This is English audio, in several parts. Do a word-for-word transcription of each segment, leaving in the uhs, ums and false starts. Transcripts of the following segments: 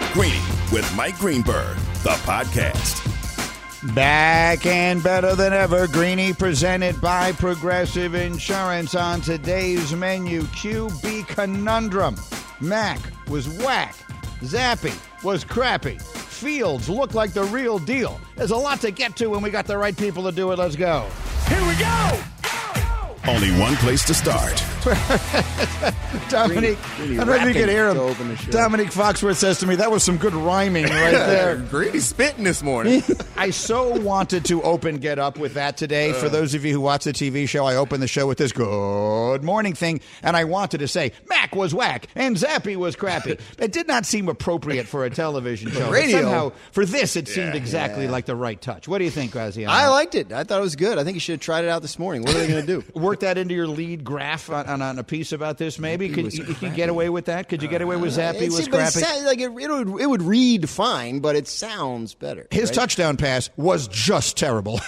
Greeny with Mike Greenberg, the podcast. Back and better than ever, Greeny presented by Progressive Insurance. On today's menu, Q B Conundrum. Mac was whack. Zappy was crappy. Fields looked like the real deal. There's a lot to get to when we got the right people to do it. Let's go. Here we go! Only one place to start. Dominique, Greeny, I don't know if you can hear to him. open the show. Dominique Foxworth says to me, that was some good rhyming right there. Greeny spitting this morning. I so wanted to open Get Up with that today. For those of you who watch the T V show, I opened the show with this good morning thing, and I wanted to say, Mac was whack and Zappy was crappy. It did not seem appropriate for a television show. Radio. But somehow, for this, it seemed Yeah. exactly Yeah. like the right touch. What do you think, Graziano? I liked it. I thought it was good. I think you should have tried it out this morning. What are they going to do? Work that into your lead graph on, on, on a piece about this, maybe? Zappy Could was you, you crappy. get away with that? Could you get away with Zappy It's- was but it crappy? sounds like it, it would it would read fine, but it sounds better. His right? touchdown pass was just terrible.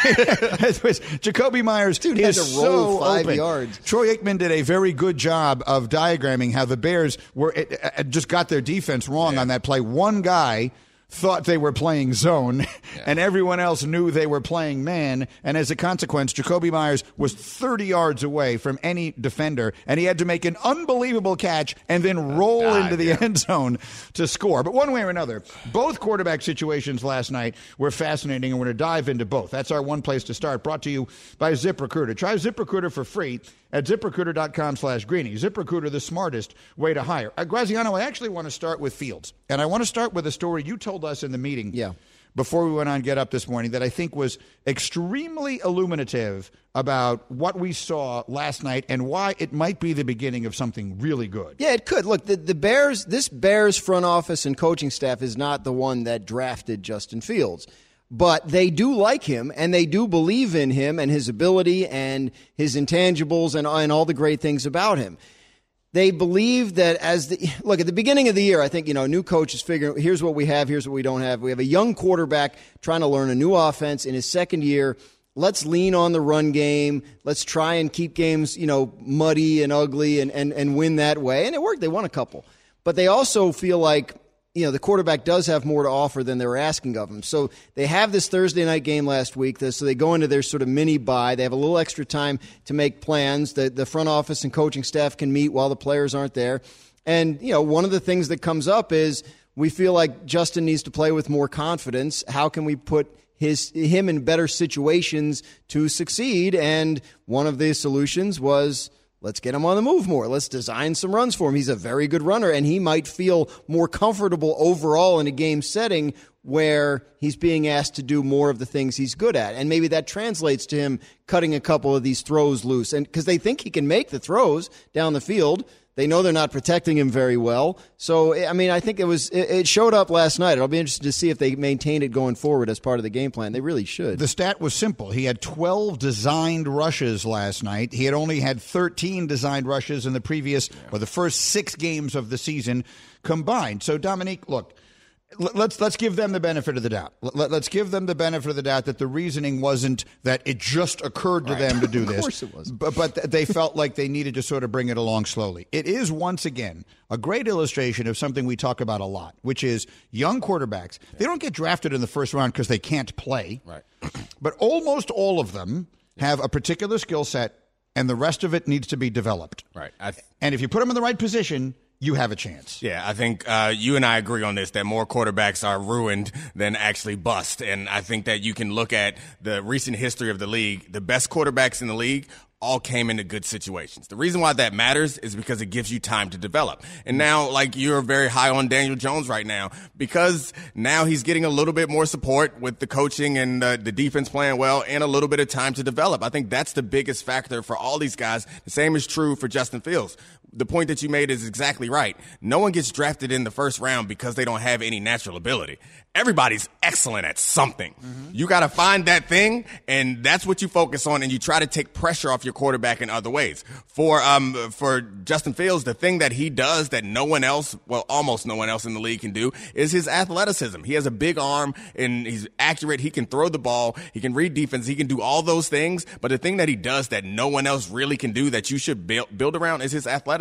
It was- Jacoby Myers Dude is had to roll so five open. yards. Troy Aikman did a very good job of diagramming how the Bears were it, it just got their defense wrong on that play. One guy thought they were playing zone, and everyone else knew they were playing man. And as a consequence, Jacoby Myers was thirty yards away from any defender, and he had to make an unbelievable catch and then roll dive, into the yeah. end zone to score. But one way or another, both quarterback situations last night were fascinating, and we're going to dive into both. That's our one place to start, brought to you by ZipRecruiter. Try ZipRecruiter for free at ZipRecruiter.com slash Greeny. ZipRecruiter, the smartest way to hire. Uh, Graziano, I actually want to start with Fields, and I want to start with a story you told us in the meeting Yeah. before we went on Get Up this morning that I think was extremely illuminative about what we saw last night and why it might be the beginning of something really good. Yeah, it could. Look, the, the Bears, this Bears front office and coaching staff is not the one that drafted Justin Fields. But they do like him, and they do believe in him and his ability and his intangibles and, and all the great things about him. They believe that as the look at the beginning of the year, I think, you know, new coach is figuring, here's what we have, here's what we don't have. We have a young quarterback trying to learn a new offense in his second year. Let's lean on the run game. Let's try and keep games, you know, muddy and ugly and, and, and win that way. And it worked. They won a couple. But they also feel like, you know, the quarterback does have more to offer than they were asking of him. So they have this Thursday night game last week. So they go into their sort of mini bye. They have a little extra time to make plans. The, the front office and coaching staff can meet while the players aren't there. And, you know, one of the things that comes up is we feel like Justin needs to play with more confidence. How can we put his him in better situations to succeed? And one of the solutions was, let's get him on the move more. Let's design some runs for him. He's a very good runner, and he might feel more comfortable overall in a game setting where he's being asked to do more of the things he's good at. And maybe that translates to him cutting a couple of these throws loose. And because they think he can make the throws down the field. They know they're not protecting him very well. So, I mean, I think it was it, it showed up last night. I'll be interested to see if they maintain it going forward as part of the game plan. They really should. The stat was simple. He had twelve designed rushes last night. He had only had thirteen designed rushes in the previous or the first six games of the season combined. So, Dominique, look, let's let's give them the benefit of the doubt. Let's give them the benefit of the doubt that the reasoning wasn't that it just occurred to Right. them to do this. Of course it was. But, but they felt like they needed to sort of bring it along slowly. It is, once again, a great illustration of something we talk about a lot, which is young quarterbacks. They don't get drafted in the first round because they can't play. Right. But almost all of them have a particular skill set, and the rest of it needs to be developed. Right. I th- And if you put them in the right position, you have a chance. Yeah, I think uh, you and I agree on this, that more quarterbacks are ruined than actually bust. And I think that you can look at the recent history of the league. The best quarterbacks in the league all came into good situations. The reason why that matters is because it gives you time to develop. And now, like, you're very high on Daniel Jones right now because now he's getting a little bit more support with the coaching and uh, the defense playing well and a little bit of time to develop. I think that's the biggest factor for all these guys. The same is true for Justin Fields. The point that you made is exactly right. No one gets drafted in the first round because they don't have any natural ability. Everybody's excellent at something. Mm-hmm. You got to find that thing, and that's what you focus on, and you try to take pressure off your quarterback in other ways. For um for Justin Fields, the thing that he does that no one else, well, almost no one else in the league can do is his athleticism. He has a big arm, and he's accurate. He can throw the ball. He can read defense. He can do all those things, but the thing that he does that no one else really can do that you should build, build around is his athleticism.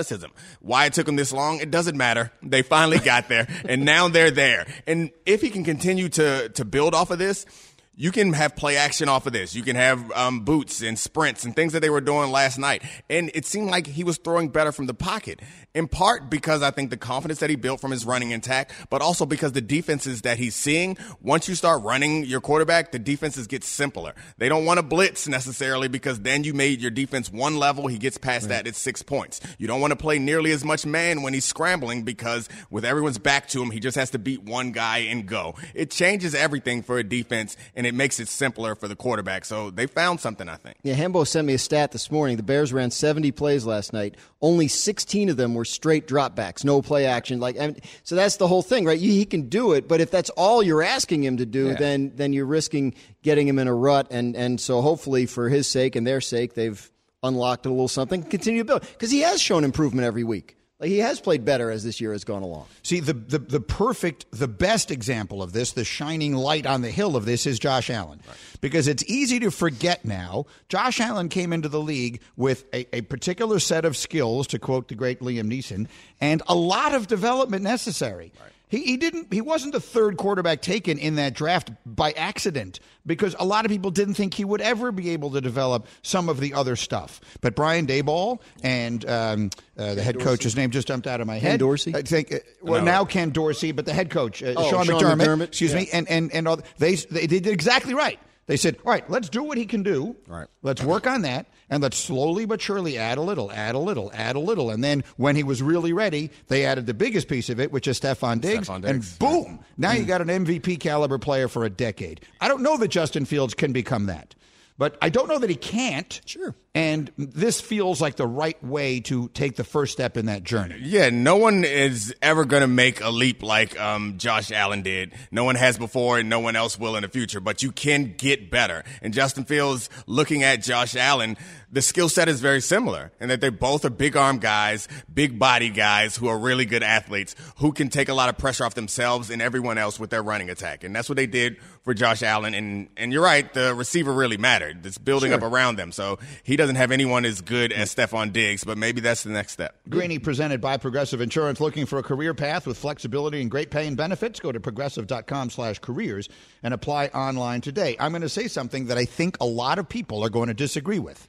athleticism. Why it took them this long, it doesn't matter. They finally got there, and now they're there. And if he can continue to to build off of this, you can have play action off of this. You can have um, boots and sprints and things that they were doing last night. And it seemed like he was throwing better from the pocket, in part because I think the confidence that he built from his running attack, but also because the defenses that he's seeing, once you start running your quarterback, the defenses get simpler. They don't want to blitz necessarily because then you made your defense one level. He gets past right. that, it's six points. You don't want to play nearly as much man when he's scrambling because with everyone's back to him, he just has to beat one guy and go. It changes everything for a defense, and it makes it simpler for the quarterback. So they found something, I think. Yeah, Hembo sent me a stat this morning. The Bears ran seventy plays last night. Only sixteen of them were straight dropbacks, no play action. Like, I mean, so that's the whole thing, right? He can do it, but if that's all you're asking him to do, yeah. then then you're risking getting him in a rut. And, and so hopefully for his sake and their sake, they've unlocked a little something. Continue to build. Because he has shown improvement every week. Like, he has played better as this year has gone along. See, the, the the perfect, the best example of this, the shining light on the hill of this is Josh Allen. Right. Because it's easy to forget now, Josh Allen came into the league with a, a particular set of skills, to quote the great Liam Neeson, and a lot of development necessary. Right. He, he didn't. He wasn't the third quarterback taken in that draft by accident, because a lot of people didn't think he would ever be able to develop some of the other stuff. But Brian Daboll and um, uh, the head Dorsey. coach, his name just jumped out of my head. Ken Dorsey. I think. Uh, well, no. now Ken Dorsey, but the head coach, uh, oh, Sean, Sean McDermott, McDermott. Excuse yeah. me, and and and all, they they did exactly right. They said, all right, let's do what he can do. Right. Let's work on that, and let's slowly but surely add a little, add a little, add a little. And then when he was really ready, they added the biggest piece of it, which is Stephon Diggs. Stephon Diggs. And boom, now you got an M V P caliber player for a decade. I don't know that Justin Fields can become that, but I don't know that he can't. Sure. And this feels like the right way to take the first step in that journey. Yeah, no one is ever going to make a leap like um, Josh Allen did. No one has before, and no one else will in the future. But you can get better. And Justin Fields, looking at Josh Allen, the skill set is very similar in that they both are big arm guys, big body guys who are really good athletes who can take a lot of pressure off themselves and everyone else with their running attack. And that's what they did for Josh Allen. And and you're right, the receiver really mattered. It's building Sure. up around them. So he doesn't have anyone as good as Stephon Diggs, but maybe that's the next step. Greeny presented by Progressive Insurance. Looking for a career path with flexibility and great pay and benefits? Go to progressive.com slash careers and apply online today. I'm going to say something that I think a lot of people are going to disagree with.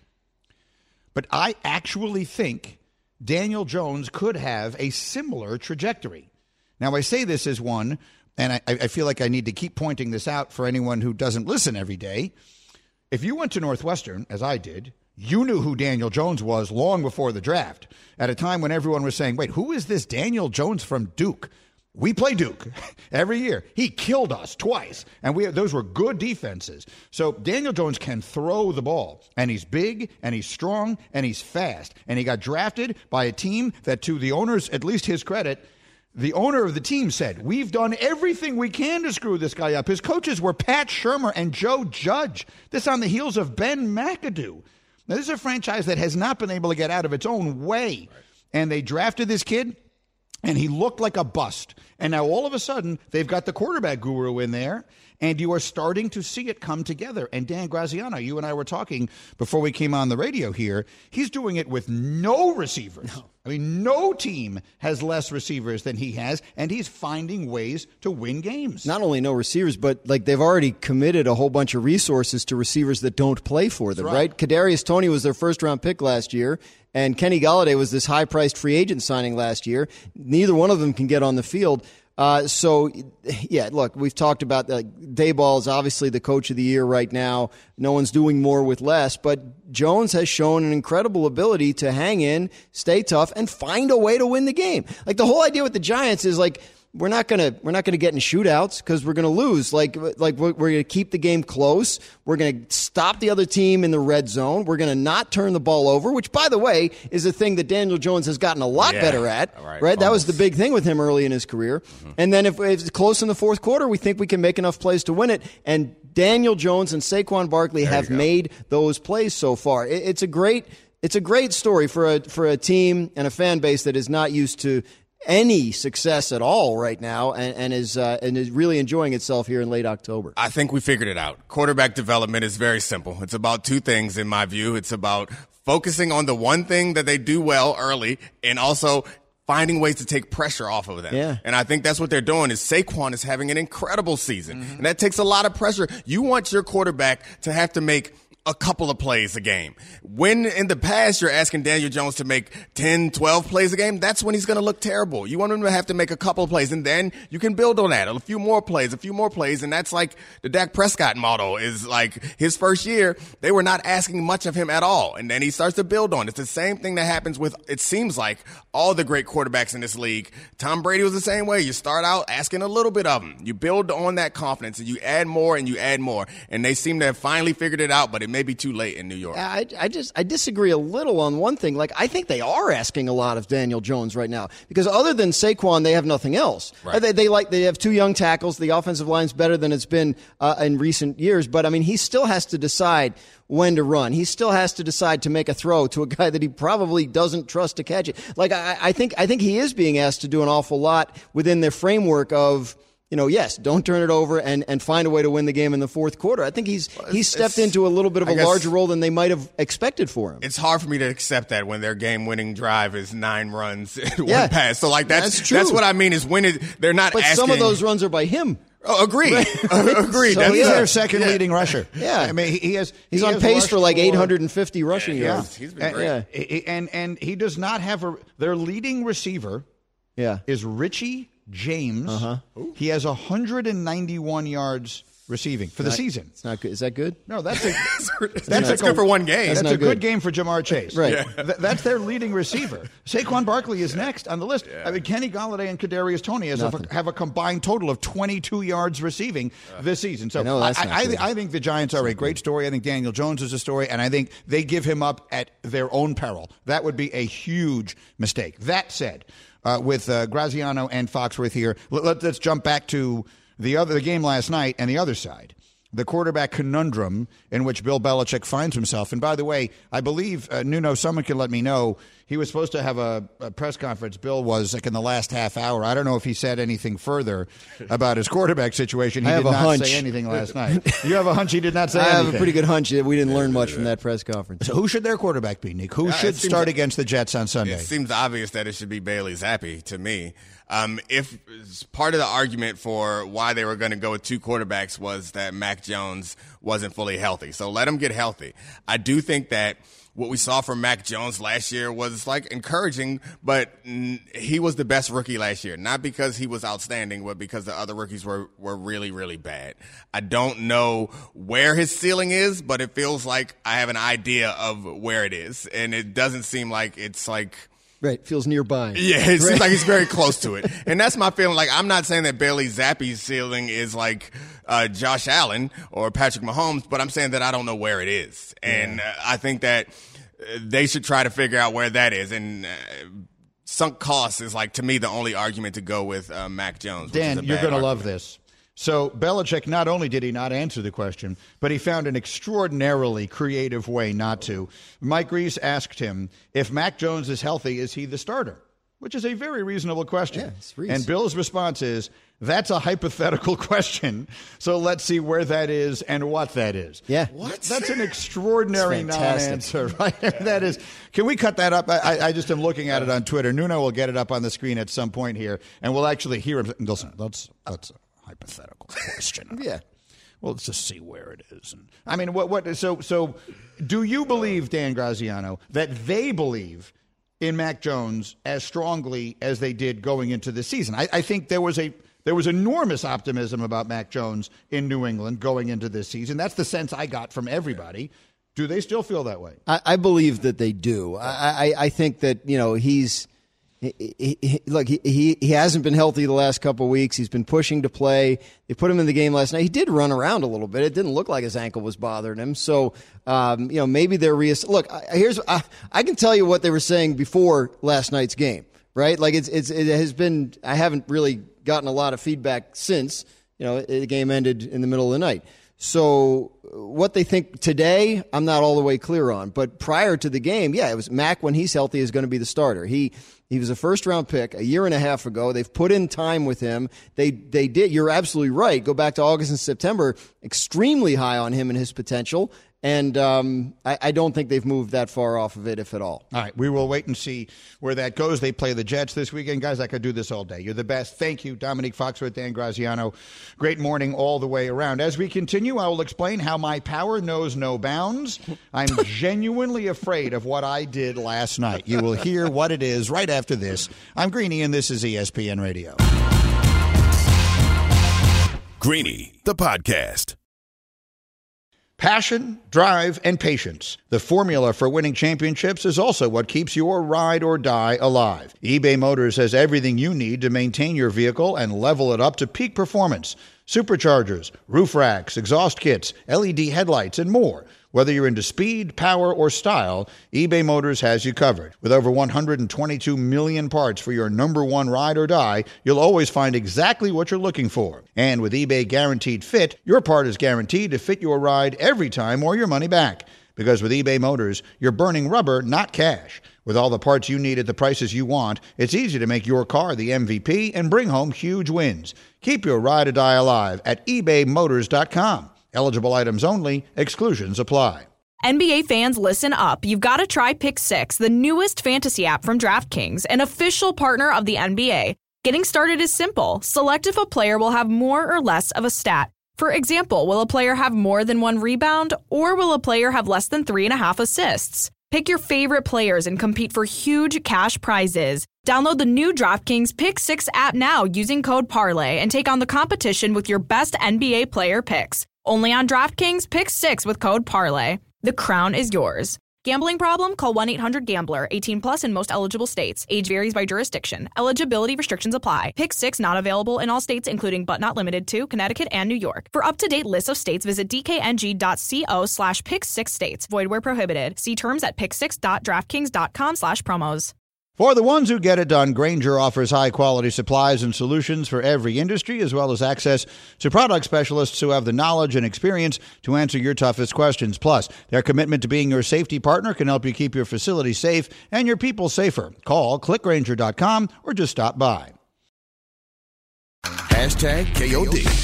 But I actually think Daniel Jones could have a similar trajectory. Now, I say this as one, and I, I feel like I need to keep pointing this out for anyone who doesn't listen every day. If you went to Northwestern, as I did, you knew who Daniel Jones was long before the draft, at a time when everyone was saying, wait, who is this Daniel Jones from Duke? We play Duke every year. He killed us twice, and we those were good defenses. So Daniel Jones can throw the ball, and he's big, and he's strong, and he's fast. And he got drafted by a team that, to the owners, at least his credit, the owner of the team said, we've done everything we can to screw this guy up. His coaches were Pat Shurmur and Joe Judge. This on the heels of Ben McAdoo. Now, this is a franchise that has not been able to get out of its own way. Right. And they drafted this kid, and he looked like a bust. And now all of a sudden, they've got the quarterback guru in there, and you are starting to see it come together. And Dan Graziano, you and I were talking before we came on the radio here, he's doing it with no receivers. No. I mean, no team has less receivers than he has, and he's finding ways to win games. Not only no receivers, but like they've already committed a whole bunch of resources to receivers that don't play for them, That's right? right? Kadarius Toney was their first-round pick last year, and Kenny Golladay was this high-priced free agent signing last year. Neither one of them can get on the field. Uh, so, yeah, look, we've talked about that. Like, Daboll is obviously the coach of the year right now. No one's doing more with less, but Jones has shown an incredible ability to hang in, stay tough, and find a way to win the game. Like, the whole idea with the Giants is like, we're not gonna we're not gonna get in shootouts because we're gonna lose. Like like we're, we're gonna keep the game close. We're gonna stop the other team in the red zone. We're gonna not turn the ball over, which, by the way, is a thing that Daniel Jones has gotten a lot yeah. better at. Right, right? That was almost. the big thing with him early in his career. Mm-hmm. And then if, if it's close in the fourth quarter, we think we can make enough plays to win it. And Daniel Jones and Saquon Barkley there have made those plays so far. It, it's a great it's a great story for a for a team and a fan base that is not used to any success at all right now, and, and is uh, and is really enjoying itself here in late October. I think we figured it out. Quarterback development is very simple. It's about two things, in my view. It's about focusing on the one thing that they do well early and also finding ways to take pressure off of them. Yeah. And I think that's what they're doing is Saquon is having an incredible season. Mm-hmm. And that takes a lot of pressure. You want your quarterback to have to make a couple of plays a game. When in the past you're asking Daniel Jones to make ten, twelve plays a game, that's when he's going to look terrible. You want him to have to make a couple of plays, and then you can build on that. A few more plays, a few more plays, and that's like the Dak Prescott model is like his first year, they were not asking much of him at all, and then he starts to build on it. It's the same thing that happens with, it seems like, all the great quarterbacks in this league. Tom Brady was the same way. You start out asking a little bit of him. You build on that confidence, and you add more, and you add more, and they seem to have finally figured it out, but it may be too late in New York. I, I just I disagree a little on one thing. Like, I think they are asking a lot of Daniel Jones right now because other than Saquon, they have nothing else. Right. They, they like they have two young tackles. The offensive line's better than it's been uh, in recent years. But I mean, he still has to decide when to run. He still has to decide to make a throw to a guy that he probably doesn't trust to catch it. Like, I, I think I think he is being asked to do an awful lot within the framework of, you know, yes, don't turn it over and, and find a way to win the game in the fourth quarter. I think he's he's stepped into a little bit of a larger role than they might have expected for him. It's hard for me to accept that when their game-winning drive is nine runs and yeah, one pass. So, like, that's that's, true. that's what I mean is when it, they're not but asking. Some of those runs are by him. Oh, agreed. agreed. So That's he's a, their second yeah. leading rusher. Yeah. I mean, he, he has. He's he on has pace for like for, eight hundred fifty rushing yeah, yards. He's been great. And, yeah. and and he does not have a. Their leading receiver Yeah. is Richie James. Uh-huh. He has one hundred ninety-one yards receiving for the Not- season. It's not good. Is that good? No, that's a That's, that's, that's a, good for one game. That's, That's a not good. good. game for Jamar Chase. Right. Yeah. Th- that's their leading receiver. Saquon Barkley is next on the list. I mean, Kenny Golladay and Kadarius Toney has a, have a combined total of twenty-two yards receiving this season. So I know that's I, not I, good. I think the Giants are a great story. I think Daniel Jones is a story, and I think they give him up at their own peril. That would be a huge mistake. That said, uh, with uh, Graziano and Foxworth here, let, let, let's jump back to the other the game last night and the other side. The quarterback conundrum in which Bill Belichick finds himself. And by the way, I believe, uh, Nuno, someone can let me know, he was supposed to have a, a press conference. Bill was like in the last half hour. I don't know if he said anything further about his quarterback situation. He I have did a not hunch. say anything last night. You have a hunch he did not say I anything. have a pretty good hunch that we didn't learn much from that press conference. So who should their quarterback be, Nick? Who Yeah, should it seems start like- against the Jets on Sunday? It seems obvious that it should be Bailey Zappi to me. Um, if part of the argument for why they were going to go with two quarterbacks was that Mac Jones wasn't fully healthy. So let him get healthy. I do think that what we saw from Mac Jones last year was like encouraging, but mm, he was the best rookie last year, not because he was outstanding, but because the other rookies were, were really, really bad. I don't know where his ceiling is, but it feels like I have an idea of where it is. And it doesn't seem like it's like, Right. Feels nearby. yeah, it seems like he's very close to it. And that's my feeling. Like, I'm not saying that Bailey Zappi's ceiling is like uh, Josh Allen or Patrick Mahomes, but I'm saying that I don't know where it is. And uh, I think that uh, they should try to figure out where that is. And uh, sunk costs is, like, to me, the only argument to go with uh, Mac Jones. Which Dan, is a you're bad going to argument. love this. So Belichick, not only did he not answer the question, but he found an extraordinarily creative way not to. Mike Reese asked him, if Mac Jones is healthy, is he the starter? Which is a very reasonable question. Yeah, it's Reese. And Bill's response is, that's a hypothetical question, so let's see where that is and what that is. Yeah. What? That's an extraordinary That's fantastic. non-answer, right? That is. Can we cut that up? I, I just am looking at it on Twitter. Nuno will get it up on the screen at some point here, and we'll actually hear him. Listen, that's that's a hypothetical question. Yeah. Well, let's just see where it is. And, I mean, what? What? So, so, do you believe, Dan Graziano, that they believe in Mac Jones as strongly as they did going into the season? I, I think there was a there was enormous optimism about Mac Jones in New England going into this season. That's the sense I got from everybody. Do they still feel that way? I, I believe that they do. I, I, I think that, you know, he's he, he, he, look, he, he he hasn't been healthy the last couple of weeks. He's been pushing to play. They put him in the game last night. He did run around a little bit. It didn't look like his ankle was bothering him. So, um, you know, maybe they're reass- look. I, here's I, I can tell you what they were saying before last night's game, right? Like it's it's it has been. I haven't really gotten a lot of feedback since. You know, the game ended in the middle of the night. So what they think today, I'm not all the way clear on. But prior to the game, yeah, it was Mac, when he's healthy, is going to be the starter. He he was a first-round pick a year and a half ago. They've put in time with him. They they did. You're absolutely right. Go back to August and September, extremely high on him and his potential. And um, I, I don't think they've moved that far off of it, if at all. All right, we will wait and see where that goes. They play the Jets this weekend. Guys, I could do this all day. You're the best. Thank you, Dominique Foxworth, Dan Graziano. Great morning all the way around. As we continue, I will explain how my power knows no bounds. I'm genuinely afraid of what I did last night. You will hear what it is right after this. I'm Greeny, and this is E S P N Radio. Greeny, the podcast. Passion, drive, and patience. The formula for winning championships is also what keeps your ride or die alive. eBay Motors has everything you need to maintain your vehicle and level it up to peak performance. Superchargers, roof racks, exhaust kits, L E D headlights, and more. Whether you're into speed, power, or style, eBay Motors has you covered. With over one hundred twenty-two million parts for your number one ride or die, you'll always find exactly what you're looking for. And with eBay Guaranteed Fit, your part is guaranteed to fit your ride every time or your money back. Because with eBay Motors, you're burning rubber, not cash. With all the parts you need at the prices you want, it's easy to make your car the M V P and bring home huge wins. Keep your ride or die alive at ebay motors dot com. Eligible items only. Exclusions apply. N B A fans, listen up. You've got to try Pick Six, the newest fantasy app from DraftKings, an official partner of the N B A. Getting started is simple. Select if a player will have more or less of a stat. For example, will a player have more than one rebound, or will a player have less than three and a half assists? Pick your favorite players and compete for huge cash prizes. Download the new DraftKings Pick Six app now using code Parlay and take on the competition with your best N B A player picks. Only on DraftKings Pick Six with code Parlay. The crown is yours. Gambling problem? Call one eight hundred gambler. eighteen plus in most eligible states. Age varies by jurisdiction. Eligibility restrictions apply. Pick Six not available in all states, including but not limited to Connecticut and New York. For up-to-date lists of states, visit dkng.co slash pick six states. Void where prohibited. See terms at pick six dot draftkings dot com slash promos. For the ones who get it done, Grainger offers high-quality supplies and solutions for every industry, as well as access to product specialists who have the knowledge and experience to answer your toughest questions. Plus, their commitment to being your safety partner can help you keep your facility safe and your people safer. Call click grainger dot com or just stop by. Hashtag K O D.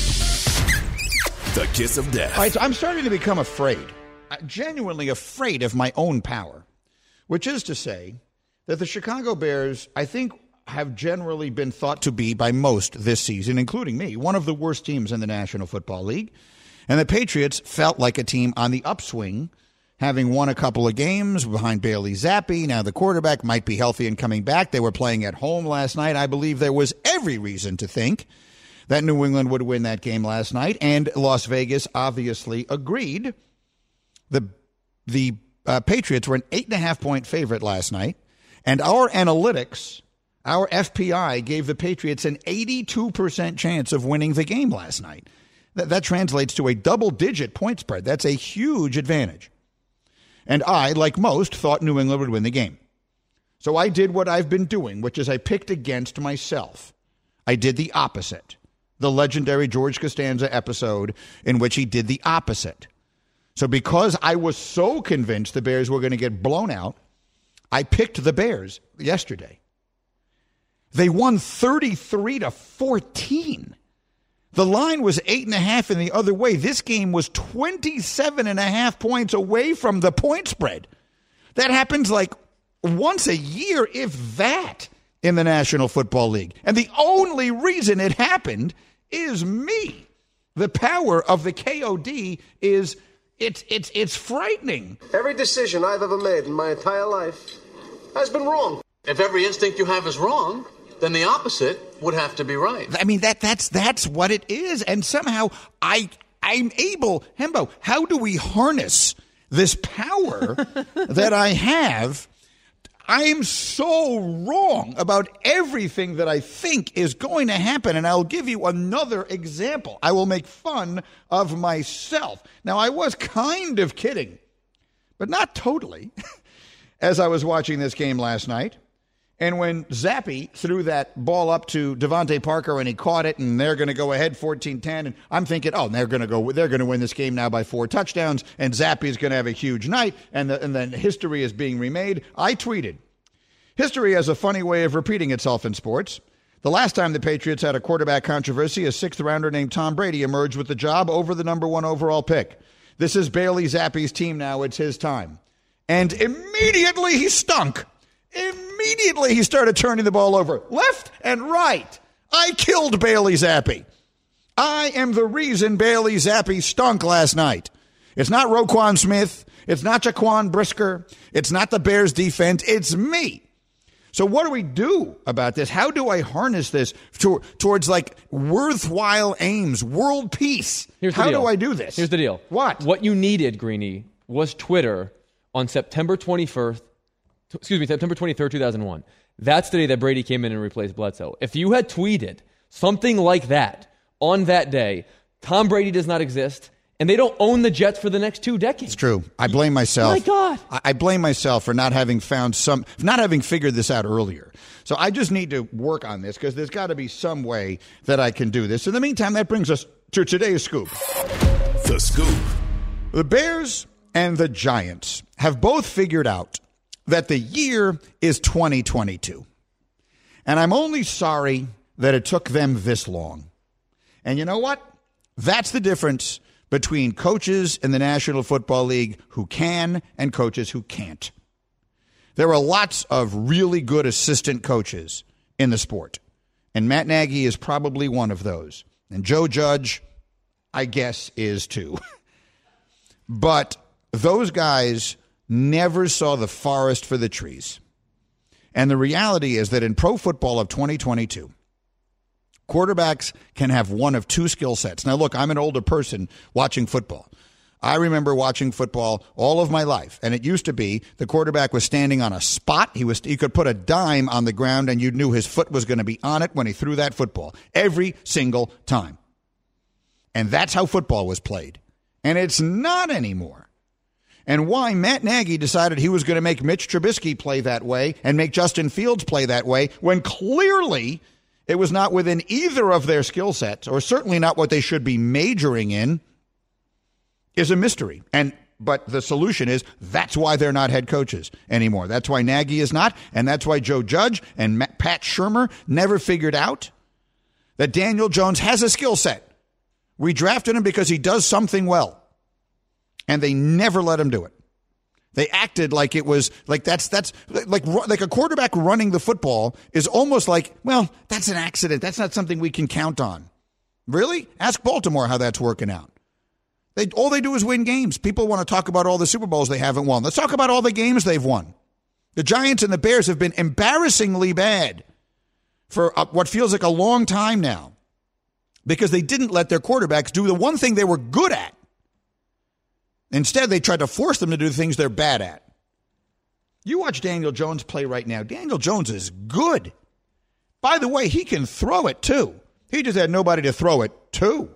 The kiss of death. All right, so I'm starting to become afraid, genuinely afraid of my own power, which is to say that the Chicago Bears, I think, have generally been thought to be, by most this season, including me, one of the worst teams in the National Football League. And the Patriots felt like a team on the upswing, having won a couple of games behind Bailey Zappi. Now the quarterback might be healthy and coming back. They were playing at home last night. I believe there was every reason to think that New England would win that game last night, and Las Vegas obviously agreed. The, the uh, Patriots were an eight and a half point favorite last night. And our analytics, our F P I, gave the Patriots an eighty-two percent chance of winning the game last night. That, that translates to a double-digit point spread. That's a huge advantage. And I, like most, thought New England would win the game. So I did what I've been doing, which is I picked against myself. I did the opposite. The legendary George Costanza episode in which he did the opposite. So because I was so convinced the Bears were going to get blown out, I picked the Bears yesterday. They won thirty-three to fourteen. The line was eight and a half in the other way. This game was twenty-seven and a half points away from the point spread. That happens like once a year, if that, in the National Football League. And the only reason it happened is me. The power of the K O D is It's it's it's frightening. Every decision I've ever made in my entire life has been wrong. If every instinct you have is wrong, then the opposite would have to be right. I mean, that that's that's what it is. And somehow I I'm able, Hembo, how do we harness this power that I have? I am so wrong about everything that I think is going to happen, and I'll give you another example. I will make fun of myself. Now, I was kind of kidding, but not totally, as I was watching this game last night. And when Zappi threw that ball up to Devontae Parker and he caught it, and they're going to go ahead fourteen ten, and I'm thinking, oh, they're going to go, they're going to win this game now by four touchdowns, and Zappi is going to have a huge night, and, the, and then history is being remade. I tweeted, history has a funny way of repeating itself in sports. The last time the Patriots had a quarterback controversy, a sixth rounder named Tom Brady emerged with the job over the number one overall pick. This is Bailey Zappe's team now. It's his time. And immediately he stunk. Immediately he started turning the ball over left and right. I killed Bailey Zappe. I am the reason Bailey Zappe stunk last night. It's not Roquan Smith. It's not Jaquan Brisker. It's not the Bears defense. It's me. So what do we do about this? How do I harness this to, towards like worthwhile aims, world peace? Here's the How deal. do I do this? Here's the deal. What? What you needed, Greeny, was Twitter on September twenty-first, excuse me, September twenty-third, two thousand one. That's the day that Brady came in and replaced Bledsoe. If you had tweeted something like that on that day, Tom Brady does not exist, and they don't own the Jets for the next two decades. It's true. I blame myself. My God. I, I blame myself for not having found some, not having figured this out earlier. So I just need to work on this because there's got to be some way that I can do this. In the meantime, that brings us to today's scoop. The Scoop. The Bears and the Giants have both figured out that the year is twenty twenty-two. And I'm only sorry that it took them this long. And you know what? That's the difference between coaches in the National Football League who can and coaches who can't. There are lots of really good assistant coaches in the sport, and Matt Nagy is probably one of those. And Joe Judge, I guess, is too. But those guys never saw the forest for the trees. And the reality is that in pro football of twenty twenty-two, quarterbacks can have one of two skill sets. Now, look, I'm an older person watching football. I remember watching football all of my life, and it used to be the quarterback was standing on a spot. He was he could put a dime on the ground, and you knew his foot was going to be on it when he threw that football every single time. And that's how football was played. And it's not anymore. And why Matt Nagy decided he was going to make Mitch Trubisky play that way and make Justin Fields play that way when clearly it was not within either of their skill sets, or certainly not what they should be majoring in, is a mystery. And but the solution is that's why they're not head coaches anymore. That's why Nagy is not, and that's why Joe Judge and Matt, Pat Shurmur never figured out that Daniel Jones has a skill set. We drafted him because he does something well, and they never let him do it. They acted like it was like that's that's like like a quarterback running the football is almost like, well, that's an accident. That's not something we can count on. Really? Ask Baltimore how that's working out. They all they do is win games. People want to talk about all the Super Bowls they haven't won. Let's talk about all the games they've won. The Giants and the Bears have been embarrassingly bad for what feels like a long time now because they didn't let their quarterbacks do the one thing they were good at. Instead, they tried to force them to do things they're bad at. You watch Daniel Jones play right now. Daniel Jones is good. By the way, he can throw it, too. He just had nobody to throw it to.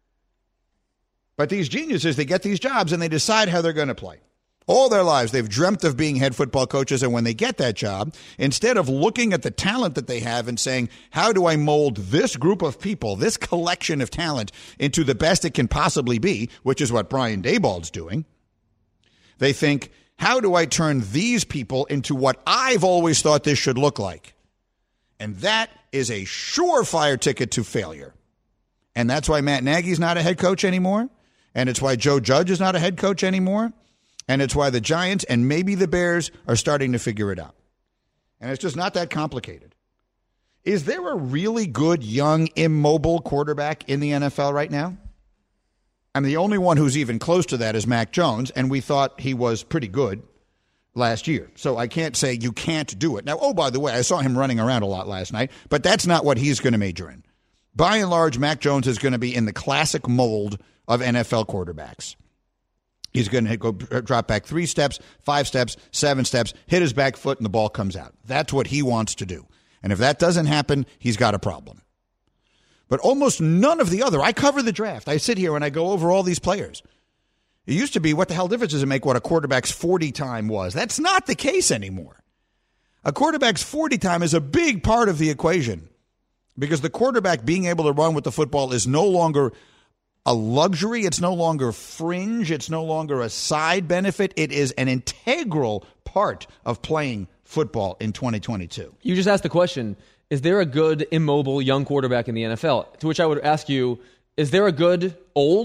But these geniuses, they get these jobs and they decide how they're going to play. All their lives, they've dreamt of being head football coaches, and when they get that job, instead of looking at the talent that they have and saying, how do I mold this group of people, this collection of talent, into the best it can possibly be, which is what Brian Daboll's doing, they think, how do I turn these people into what I've always thought this should look like? And that is a surefire ticket to failure. And that's why Matt Nagy's not a head coach anymore, and it's why Joe Judge is not a head coach anymore. And it's why the Giants and maybe the Bears are starting to figure it out. And it's just not that complicated. Is there a really good, young, immobile quarterback in the N F L right now? I mean, the only one who's even close to that is Mac Jones, and we thought he was pretty good last year. So I can't say you can't do it. Now, oh, by the way, I saw him running around a lot last night, but that's not what he's going to major in. By and large, Mac Jones is going to be in the classic mold of N F L quarterbacks. He's going to go drop back three steps, five steps, seven steps, hit his back foot, and the ball comes out. That's what he wants to do. And if that doesn't happen, he's got a problem. But almost none of the other. I cover the draft. I sit here and I go over all these players. It used to be, what the hell difference does it make what a quarterback's forty time was? That's not the case anymore. A quarterback's forty time is a big part of the equation because the quarterback being able to run with the football is no longer a luxury. It's no longer fringe. It's no longer a side benefit. It is an integral part of playing football in twenty twenty-two. You just asked the question, is there a good, immobile, young quarterback in the N F L? To which I would ask you, is there a good, old,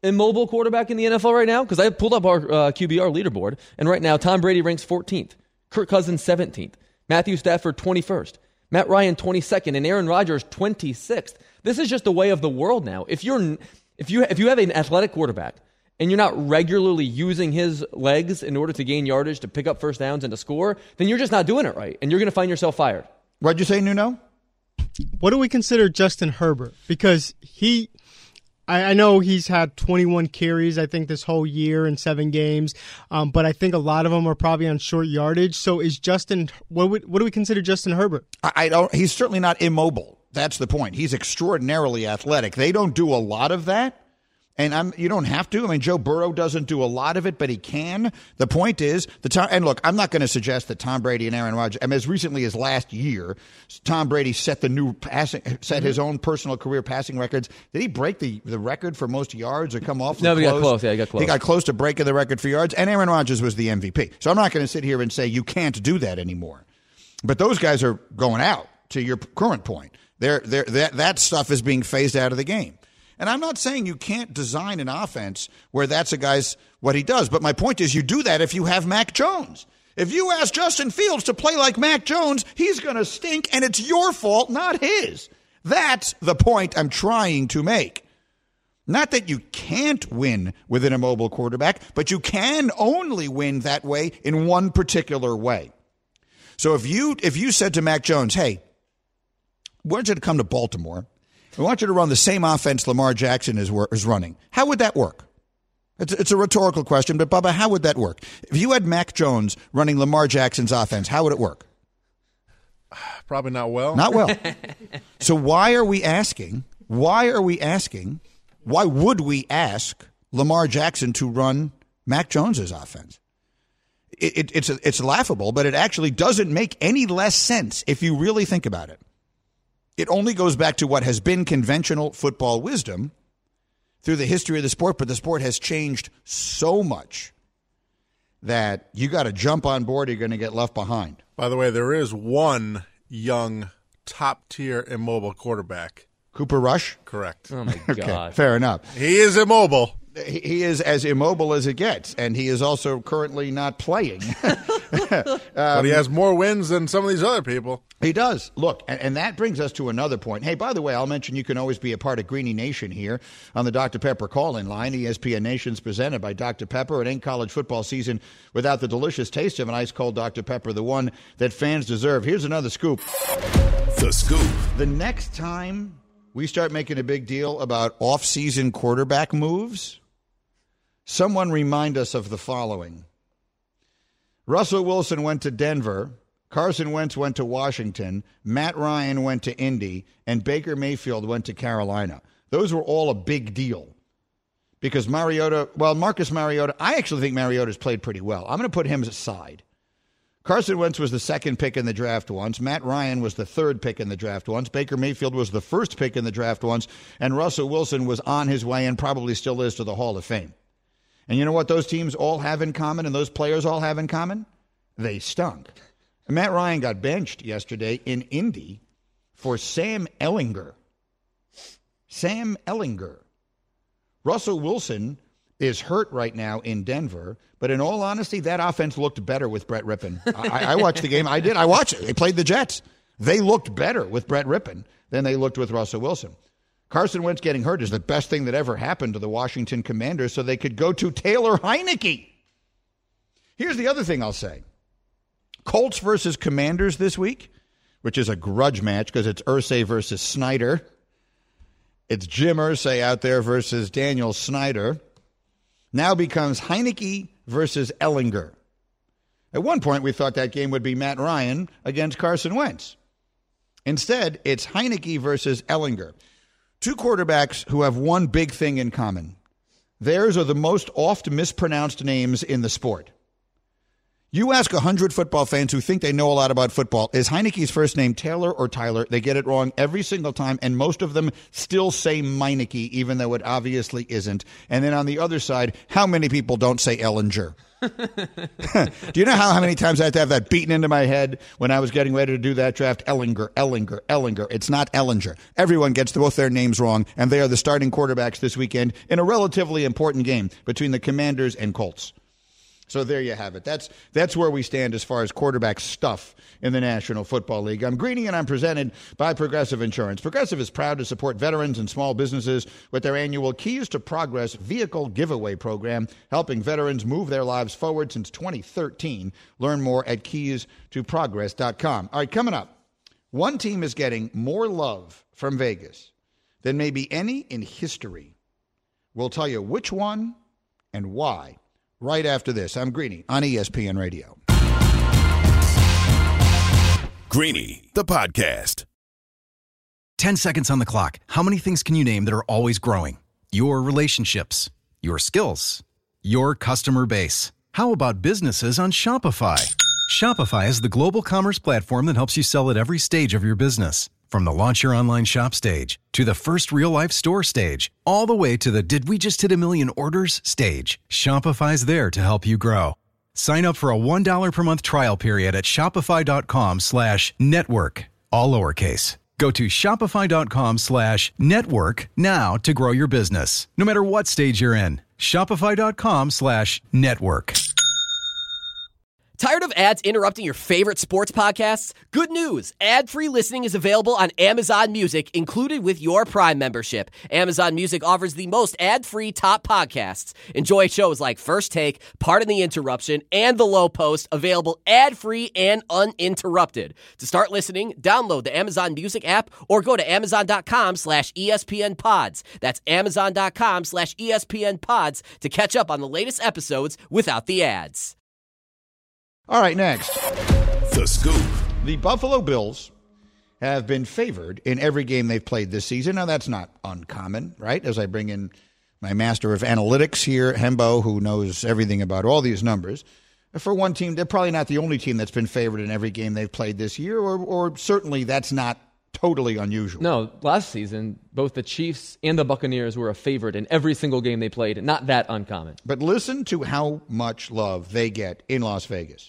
immobile quarterback in the N F L right now? Because I pulled up our uh, Q B R leaderboard, and right now Tom Brady ranks fourteenth, Kirk Cousins seventeenth, Matthew Stafford twenty-first, Matt Ryan twenty-second, and Aaron Rodgers twenty-sixth. This is just the way of the world now. If you're if you if you have an athletic quarterback and you're not regularly using his legs in order to gain yardage, to pick up first downs, and to score, then you're just not doing it right, and you're going to find yourself fired. What'd you say, Nuno? What do we consider Justin Herbert? Because he, I, I know he's had twenty-one carries, I think, this whole year in seven games, um, but I think a lot of them are probably on short yardage. So is Justin, what, would, what do we consider Justin Herbert? I, I don't. He's certainly not immobile. That's the point. He's extraordinarily athletic. They don't do a lot of that. And I'm, you don't have to. I mean, Joe Burrow doesn't do a lot of it, but he can. The point is, the Tom, and look, I'm not going to suggest that Tom Brady and Aaron Rodgers, I mean, as recently as last year, Tom Brady set the new passing, set his own personal career passing records. Did he break the, the record for most yards or come off? No, but he close? got close. Yeah, he got close. He got close to breaking the record for yards, and Aaron Rodgers was the M V P. So I'm not going to sit here and say you can't do that anymore. But those guys are going out, to your current point. They're, they're, that, that stuff is being phased out of the game. And I'm not saying you can't design an offense where that's a guy's what he does. But my point is you do that if you have Mac Jones. If you ask Justin Fields to play like Mac Jones, he's going to stink, and it's your fault, not his. That's the point I'm trying to make. Not that you can't win with an immobile quarterback, but you can only win that way in one particular way. So if you if you said to Mac Jones, hey, I want you to come to Baltimore, I want you to run the same offense Lamar Jackson is, is running. How would that work? It's, it's a rhetorical question, but Bubba, how would that work? If you had Mac Jones running Lamar Jackson's offense, how would it work? Probably not well. Not well. So why are we asking, why are we asking, why would we ask Lamar Jackson to run Mac Jones's offense? It, it, it's, it's laughable, but it actually doesn't make any less sense if you really think about it. It only goes back to what has been conventional football wisdom through the history of the sport, but the sport has changed so much that you got to jump on board or you're going to get left behind. By the way, there is one young, top-tier immobile quarterback. Cooper Rush? Correct. Oh, my God. Okay, fair enough. He is immobile. He is as immobile as it gets, and he is also currently not playing. um, but he has more wins than some of these other people. He does. Look, and, and that brings us to another point. Hey, by the way, I'll mention you can always be a part of Greeny Nation here on the Doctor Pepper call-in line. E S P N Nation's presented by Doctor Pepper. It ain't college football season without the delicious taste of an ice-cold Doctor Pepper, the one that fans deserve. Here's another scoop. The scoop. The next time we start making a big deal about off-season quarterback moves, someone remind us of the following. Russell Wilson went to Denver. Carson Wentz went to Washington. Matt Ryan went to Indy. And Baker Mayfield went to Carolina. Those were all a big deal. Because Mariota, well, Marcus Mariota, I actually think Mariota's played pretty well. I'm going to put him aside. Carson Wentz was the second pick in the draft once. Matt Ryan was the third pick in the draft once. Baker Mayfield was the first pick in the draft once. And Russell Wilson was on his way and probably still is to the Hall of Fame. And you know what those teams all have in common and those players all have in common? They stunk. Matt Ryan got benched yesterday in Indy for Sam Ehlinger. Sam Ehlinger. Russell Wilson is hurt right now in Denver, but in all honesty, that offense looked better with Brett Rippon. I, I watched the game. I did. I watched it. They played the Jets. They looked better with Brett Rippon than they looked with Russell Wilson. Carson Wentz getting hurt is the best thing that ever happened to the Washington Commanders so they could go to Taylor Heineke. Here's the other thing I'll say. Colts versus Commanders this week, which is a grudge match because it's Irsay versus Snyder. It's Jim Irsay out there versus Daniel Snyder. Now becomes Heineke versus Ehlinger. At one point, we thought that game would be Matt Ryan against Carson Wentz. Instead, it's Heineke versus Ehlinger. Two quarterbacks who have one big thing in common. Theirs are the most oft mispronounced names in the sport. You ask one hundred football fans who think they know a lot about football, is Heineke's first name Taylor or Tyler? They get it wrong every single time, and most of them still say Meineke, even though it obviously isn't. And then on the other side, how many people don't say Ellinger? Do you know how, how many times I had to have that beaten into my head when I was getting ready to do that draft? Ellinger, Ellinger, Ellinger. It's not Ellinger. Everyone gets both their names wrong, and they are the starting quarterbacks this weekend in a relatively important game between the Commanders and Colts. So there you have it. That's that's where we stand as far as quarterback stuff in the National Football League. I'm Greeny, and I'm presented by Progressive Insurance. Progressive is proud to support veterans and small businesses with their annual Keys to Progress vehicle giveaway program, helping veterans move their lives forward since twenty thirteen. Learn more at keys to progress dot com. All right, coming up, one team is getting more love from Vegas than maybe any in history. We'll tell you which one and why. Right after this, I'm Greeny on E S P N Radio. Greeny, the podcast. Ten seconds on the clock. How many things can you name that are always growing? Your relationships, your skills, your customer base. How about businesses on Shopify? Shopify is the global commerce platform that helps you sell at every stage of your business. From the launch your online shop stage to the first real-life store stage, all the way to the did we just hit a million orders stage, Shopify's there to help you grow. Sign up for a one dollar per month trial period at shopify.com slash network, all lowercase. Go to shopify.com slash network now to grow your business, no matter what stage you're in. Shopify.com slash network. Tired of ads interrupting your favorite sports podcasts? Good news! Ad-free listening is available on Amazon Music, included with your Prime membership. Amazon Music offers the most ad-free top podcasts. Enjoy shows like First Take, Pardon the Interruption, and The Low Post, available ad-free and uninterrupted. To start listening, download the Amazon Music app or go to amazon.com slash ESPN pods. That's amazon.com slash ESPN pods to catch up on the latest episodes without the ads. All right, next. The Scoop. The Buffalo Bills have been favored in every game they've played this season. Now, that's not uncommon, right? As I bring in my master of analytics here, Hembo, who knows everything about all these numbers. For one team, they're probably not the only team that's been favored in every game they've played this year, or, or certainly that's not totally unusual. No, last season, both the Chiefs and the Buccaneers were a favorite in every single game they played. Not that uncommon. But listen to how much love they get in Las Vegas.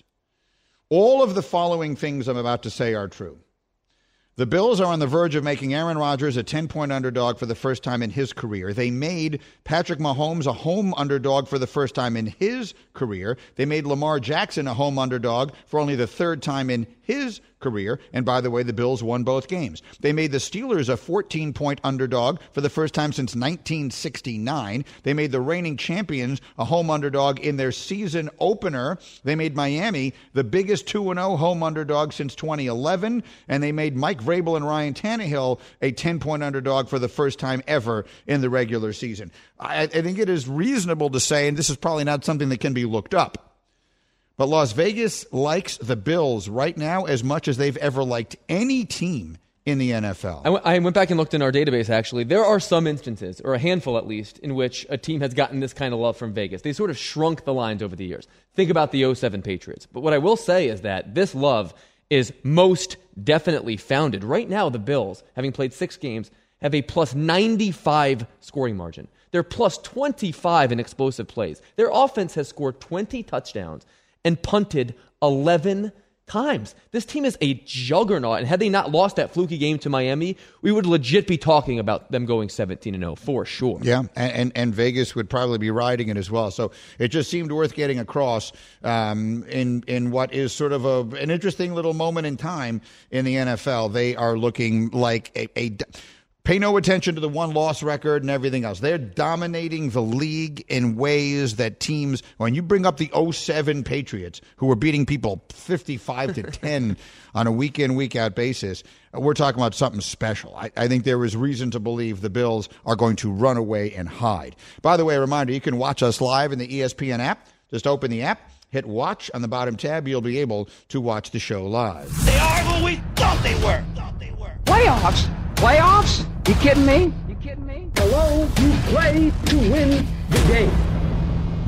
All of the following things I'm about to say are true. The Bills are on the verge of making Aaron Rodgers a ten-point underdog for the first time in his career. They made Patrick Mahomes a home underdog for the first time in his career. They made Lamar Jackson a home underdog for only the third time in his career. And by the way, the Bills won both games. They made the Steelers a fourteen-point underdog for the first time since nineteen sixty-nine. They made the reigning champions a home underdog in their season opener. They made Miami the biggest two and oh home underdog since twenty eleven. And they made Mike Vrabel and Ryan Tannehill a ten-point underdog for the first time ever in the regular season. I, I think it is reasonable to say, and this is probably not something that can be looked up, but Las Vegas likes the Bills right now as much as they've ever liked any team in the N F L. I, w- I went back and looked in our database, actually. There are some instances, or a handful at least, in which a team has gotten this kind of love from Vegas. They sort of shrunk the lines over the years. Think about the oh seven Patriots. But what I will say is that this love is most definitely founded. Right now, the Bills, having played six games, have a plus ninety-five scoring margin. They're plus twenty-five in explosive plays. Their offense has scored twenty touchdowns and punted eleven times. This team is a juggernaut, and had they not lost that fluky game to Miami, we would legit be talking about them going seventeen and oh for sure. Yeah, and, and, and Vegas would probably be riding it as well. So it just seemed worth getting across um, in in what is sort of a, an interesting little moment in time in the N F L. They are looking like a... a Pay no attention to the one-loss record and everything else. They're dominating the league in ways that teams, when you bring up the oh seven Patriots, who were beating people fifty-five to ten on a week-in, week-out basis, we're talking about something special. I, I think there is reason to believe the Bills are going to run away and hide. By the way, a reminder, you can watch us live in the E S P N app. Just open the app, hit watch on the bottom tab. You'll be able to watch the show live. They are who we thought they were. Thought they were. Playoffs? Playoffs? You kidding me? You kidding me? Hello? You play to win the game.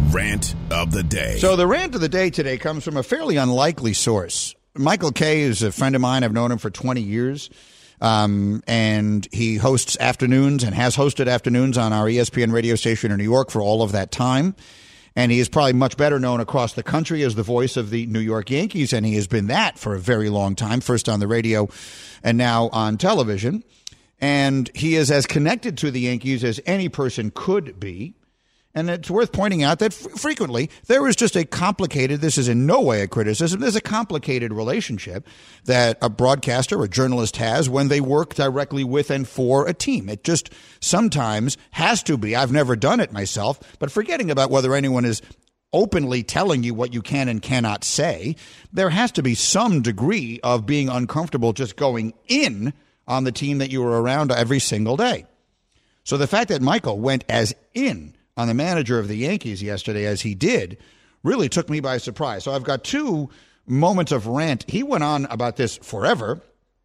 Rant of the day. So the rant of the day today comes from a fairly unlikely source. Michael Kay is a friend of mine. I've known him for twenty years. Um, and he hosts afternoons and has hosted afternoons on our E S P N radio station in New York for all of that time. And he is probably much better known across the country as the voice of the New York Yankees. And he has been that for a very long time, first on the radio and now on television. And he is as connected to the Yankees as any person could be. And it's worth pointing out that f- frequently there is just a complicated, this is in no way a criticism, there's a complicated relationship that a broadcaster or journalist has when they work directly with and for a team. It just sometimes has to be. I've never done it myself, but forgetting about whether anyone is openly telling you what you can and cannot say, there has to be some degree of being uncomfortable just going in on the team that you were around every single day. So the fact that Michael went as in on the manager of the Yankees yesterday as he did really took me by surprise. So I've got two moments of rant. He went on about this forever.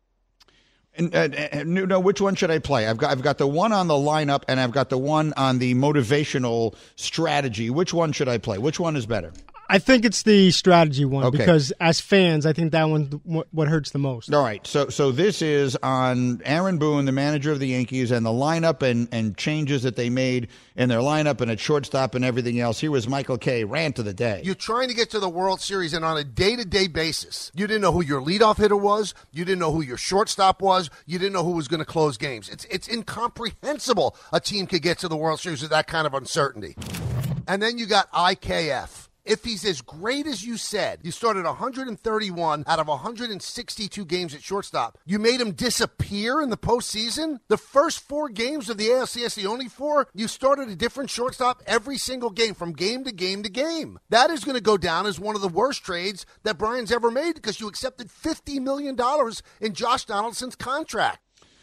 And, and, and no, which one should I play? I've got I've got the one on the lineup and I've got the one on the motivational strategy. Which one should I play? Which one is better? I think it's the strategy one Okay. because as fans, I think that one's what what hurts the most. All right, so so this is on Aaron Boone, the manager of the Yankees, and the lineup and, and changes that they made in their lineup and at shortstop and everything else. Here was Michael Kay, rant of the day. You're trying to get to the World Series, and on a day-to-day basis, you didn't know who your leadoff hitter was, you didn't know who your shortstop was, you didn't know who was going to close games. It's it's incomprehensible a team could get to the World Series with that kind of uncertainty. And then you got I K F. If he's as great as you said, you started one hundred thirty-one out of one hundred sixty-two games at shortstop. You made him disappear in the postseason? The first four games of the A L C S, the only four, you started a different shortstop every single game, from game to game to game. That is going to go down as one of the worst trades that Brian's ever made because you accepted fifty million dollars in Josh Donaldson's contract.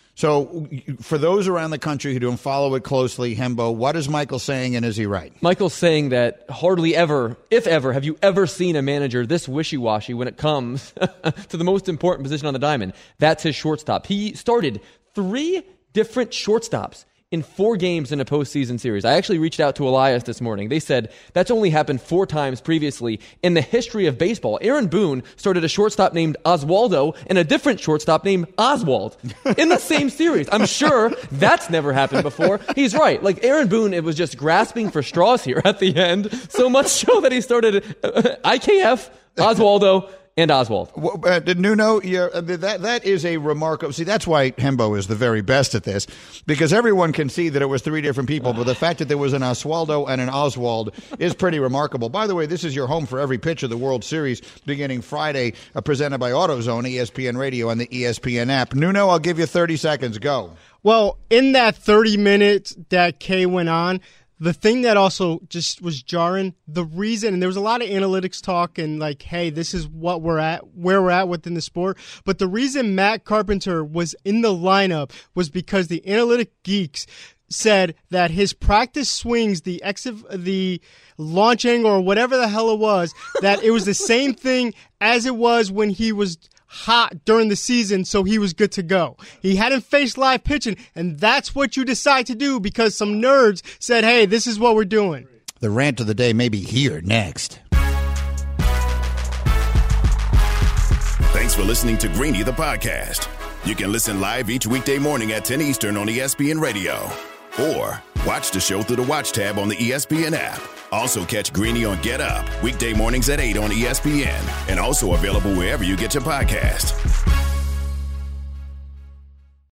So for those around the country who don't follow it closely, Hembo, what is Michael saying and is he right? Michael's saying that hardly ever, if ever, have you ever seen a manager this wishy-washy when it comes to the most important position on the diamond. That's his shortstop. He started three different shortstops in four games in a postseason series. I actually reached out to Elias this morning. They said that's only happened four times previously in the history of baseball. Aaron Boone started a shortstop named Oswaldo and a different shortstop named Oswald in the same series. I'm sure that's never happened before. He's right. Like Aaron Boone, it was just grasping for straws here at the end. So much so that he started uh, I K F, Oswaldo, and Oswald. Well, uh, Nuno, yeah, that that is a remarkable. See, that's why Hembo is the very best at this, because everyone can see that it was three different people, but the fact that there was an Oswaldo and an Oswald is pretty remarkable. By the way, this is your home for every pitch of the World Series beginning Friday, uh, presented by AutoZone, E S P N Radio, and the E S P N app. Nuno, I'll give you thirty seconds. Go. Well, in that thirty minutes that Kay went on, the thing that also just was jarring, the reason, and there was a lot of analytics talk and like, hey, this is what we're at, where we're at within the sport. But the reason Matt Carpenter was in the lineup was because the analytic geeks said that his practice swings, the exit, the launch angle or whatever the hell it was, that it was the same thing as it was when he was hot during the season, so he was good to go. He hadn't faced live pitching, and that's what you decide to do because some nerds said, hey, this is what we're doing. The rant of the day may be here next. Thanks for listening to Greeny the podcast. You can listen live each weekday morning at ten Eastern on E S P N Radio. Or watch the show through the Watch tab on the E S P N app. Also catch Greeny on Get Up, weekday mornings at eight on E S P N. And also available wherever you get your podcast.